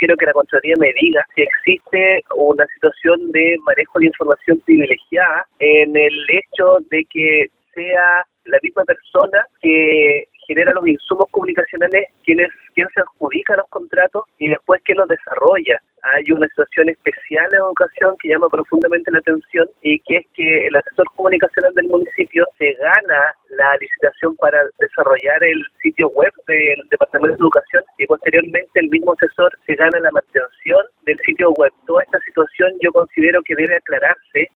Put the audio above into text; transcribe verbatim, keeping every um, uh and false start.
quiero que la Contraloría me diga si existe una situación de manejo de información privilegiada en el hecho de que sea la misma persona que genera los insumos comunicacionales quienes quien se adjudica los contratos y después quien los desarrolla. Hay una situación especial en educación que llama profundamente la atención y que es que el asesor comunicacional del municipio se gana la licitación para desarrollar el sitio web del Departamento de Educación y posteriormente el mismo asesor se gana la mantención del sitio web. Toda esta situación yo considero que debe aclararse